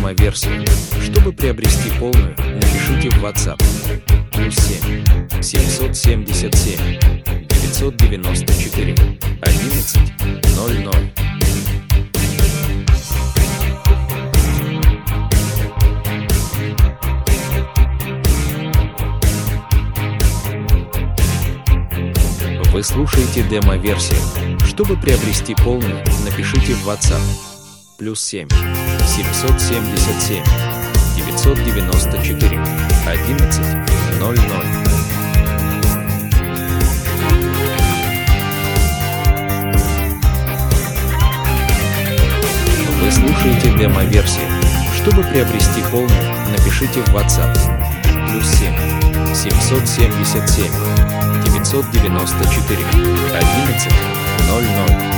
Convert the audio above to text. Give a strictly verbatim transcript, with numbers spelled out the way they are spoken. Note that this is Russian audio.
демо-версию. Чтобы приобрести полную, напишите в WhatsApp плюс семь семьсот семьдесят семь девятьсот девяносто четыре одиннадцать ноль ноль. Вы слушаете демо-версию. Чтобы приобрести полную, напишите в WhatsApp плюс семь семьсот семьдесят семь девятьсот девяносто четыре одиннадцать ноль ноль. Вы слушаете демо-версию. Чтобы приобрести полную, напишите в WhatsApp плюс семь семьсот семьдесят семь девятьсот девяносто четыре одиннадцать ноль ноль.